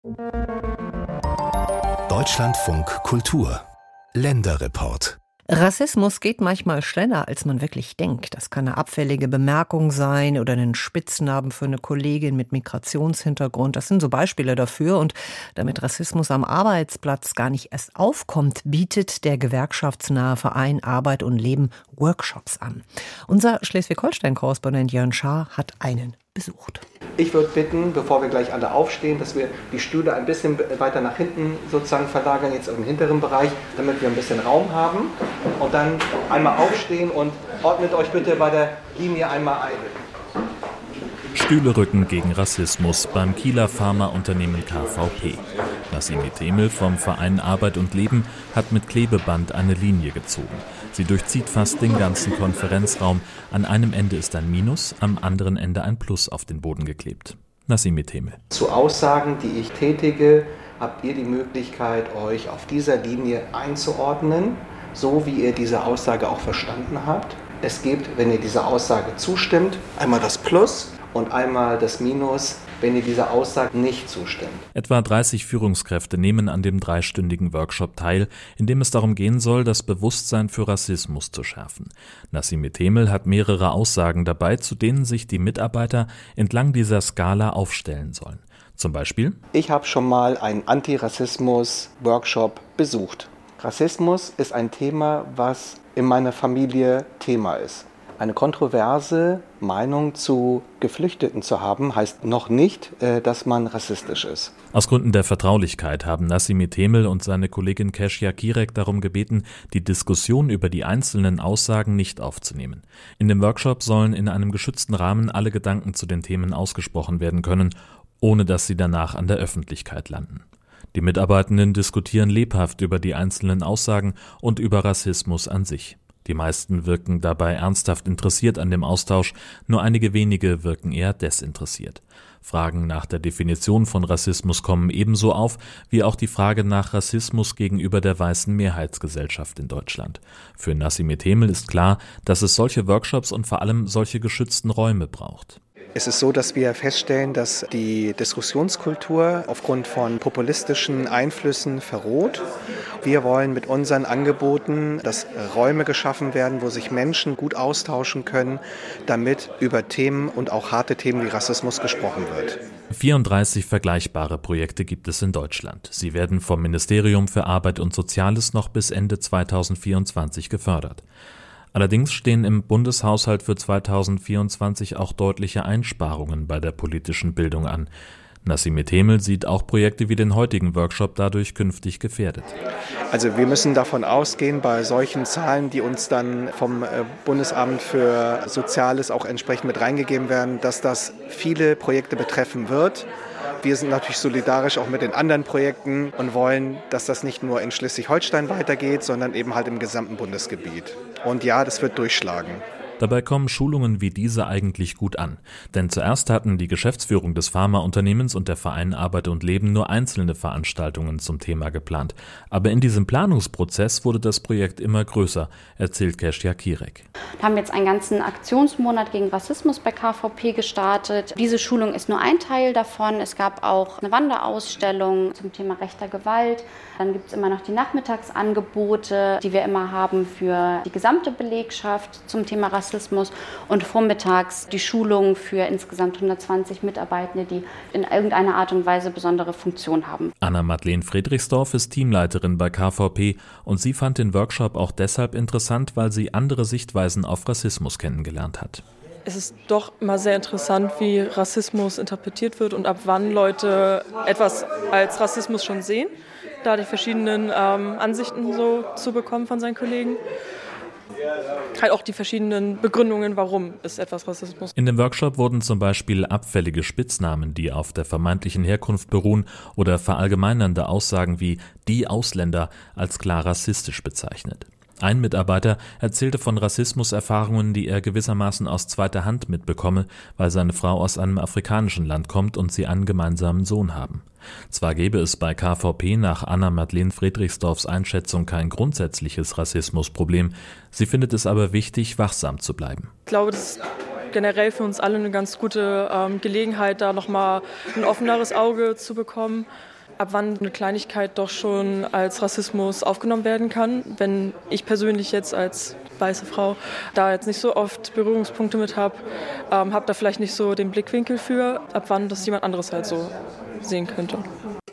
Deutschlandfunk Kultur Länderreport. Rassismus geht manchmal schneller, als man wirklich denkt. Das kann eine abfällige Bemerkung sein oder einen Spitznamen für eine Kollegin mit Migrationshintergrund. Das sind so Beispiele dafür. Und damit Rassismus am Arbeitsplatz gar nicht erst aufkommt, bietet der gewerkschaftsnahe Verein Arbeit und Leben Workshops an. Unser Schleswig-Holstein-Korrespondent Jörn Schaar hat einen besucht. Ich würde bitten, bevor wir gleich alle aufstehen, dass wir die Stühle ein bisschen weiter nach hinten sozusagen verlagern, jetzt im hinteren Bereich, damit wir ein bisschen Raum haben. Und dann einmal aufstehen und ordnet euch bitte bei der Linie einmal ein. Stühle rücken gegen Rassismus beim Kieler Pharmaunternehmen KVP. Nassimi Temel vom Verein Arbeit und Leben hat mit Klebeband eine Linie gezogen. Sie durchzieht fast den ganzen Konferenzraum. An einem Ende ist ein Minus, am anderen Ende ein Plus auf den Boden geklebt. Nassimi Temel. Zu Aussagen, die ich tätige, habt ihr die Möglichkeit, euch auf dieser Linie einzuordnen, so wie ihr diese Aussage auch verstanden habt. Es gibt, wenn ihr dieser Aussage zustimmt, einmal das Plus und einmal das Minus, wenn ihr dieser Aussage nicht zustimmt. Etwa 30 Führungskräfte nehmen an dem 3-stündigen Workshop teil, in dem es darum gehen soll, das Bewusstsein für Rassismus zu schärfen. Nassimi Temel hat mehrere Aussagen dabei, zu denen sich die Mitarbeiter entlang dieser Skala aufstellen sollen. Zum Beispiel: Ich habe schon mal einen Antirassismus-Workshop besucht. Rassismus ist ein Thema, was in meiner Familie Thema ist. Eine kontroverse Meinung zu Geflüchteten zu haben, heißt noch nicht, dass man rassistisch ist. Aus Gründen der Vertraulichkeit haben Nassimi Temel und seine Kollegin Kesja Kirek darum gebeten, die Diskussion über die einzelnen Aussagen nicht aufzunehmen. In dem Workshop sollen in einem geschützten Rahmen alle Gedanken zu den Themen ausgesprochen werden können, ohne dass sie danach an der Öffentlichkeit landen. Die Mitarbeitenden diskutieren lebhaft über die einzelnen Aussagen und über Rassismus an sich. Die meisten wirken dabei ernsthaft interessiert an dem Austausch, nur einige wenige wirken eher desinteressiert. Fragen nach der Definition von Rassismus kommen ebenso auf, wie auch die Frage nach Rassismus gegenüber der weißen Mehrheitsgesellschaft in Deutschland. Für Nassimi Temel ist klar, dass es solche Workshops und vor allem solche geschützten Räume braucht. Es ist so, dass wir feststellen, dass die Diskussionskultur aufgrund von populistischen Einflüssen verroht. Wir wollen mit unseren Angeboten, dass Räume geschaffen werden, wo sich Menschen gut austauschen können, damit über Themen und auch harte Themen wie Rassismus gesprochen wird. 34 vergleichbare Projekte gibt es in Deutschland. Sie werden vom Ministerium für Arbeit und Soziales noch bis Ende 2024 gefördert. Allerdings stehen im Bundeshaushalt für 2024 auch deutliche Einsparungen bei der politischen Bildung an. Nassimi Temel sieht auch Projekte wie den heutigen Workshop dadurch künftig gefährdet. Also wir müssen davon ausgehen, bei solchen Zahlen, die uns dann vom Bundesamt für Soziales auch entsprechend mit reingegeben werden, dass das viele Projekte betreffen wird. Wir sind natürlich solidarisch auch mit den anderen Projekten und wollen, dass das nicht nur in Schleswig-Holstein weitergeht, sondern eben halt im gesamten Bundesgebiet. Und ja, das wird durchschlagen. Dabei kommen Schulungen wie diese eigentlich gut an. Denn zuerst hatten die Geschäftsführung des Pharmaunternehmens und der Verein Arbeit und Leben nur einzelne Veranstaltungen zum Thema geplant. Aber in diesem Planungsprozess wurde das Projekt immer größer, erzählt Kesja Kirek. Wir haben jetzt einen ganzen Aktionsmonat gegen Rassismus bei KVP gestartet. Diese Schulung ist nur ein Teil davon. Es gab auch eine Wanderausstellung zum Thema rechter Gewalt. Dann gibt es immer noch die Nachmittagsangebote, die wir immer haben für die gesamte Belegschaft zum Thema Rassismus. Und vormittags die Schulung für insgesamt 120 Mitarbeitende, die in irgendeiner Art und Weise besondere Funktion haben. Anna-Madeleine Friedrichsdorf ist Teamleiterin bei KVP und sie fand den Workshop auch deshalb interessant, weil sie andere Sichtweisen auf Rassismus kennengelernt hat. Es ist doch immer sehr interessant, wie Rassismus interpretiert wird und ab wann Leute etwas als Rassismus schon sehen, da die verschiedenen Ansichten so zu bekommen von seinen Kollegen. Halt auch die verschiedenen Begründungen, warum ist etwas Rassismus. In dem Workshop wurden zum Beispiel abfällige Spitznamen, die auf der vermeintlichen Herkunft beruhen, oder verallgemeinernde Aussagen wie „die Ausländer" als klar rassistisch bezeichnet. Ein Mitarbeiter erzählte von Rassismuserfahrungen, die er gewissermaßen aus zweiter Hand mitbekomme, weil seine Frau aus einem afrikanischen Land kommt und sie einen gemeinsamen Sohn haben. Zwar gäbe es bei KVP nach Anna-Madeleine Friedrichsdorfs Einschätzung kein grundsätzliches Rassismusproblem, sie findet es aber wichtig, wachsam zu bleiben. Ich glaube, das generell für uns alle eine ganz gute Gelegenheit, da nochmal ein offeneres Auge zu bekommen, ab wann eine Kleinigkeit doch schon als Rassismus aufgenommen werden kann. Wenn ich persönlich jetzt als weiße Frau da jetzt nicht so oft Berührungspunkte mit habe da vielleicht nicht so den Blickwinkel für, ab wann das jemand anderes halt so sehen könnte.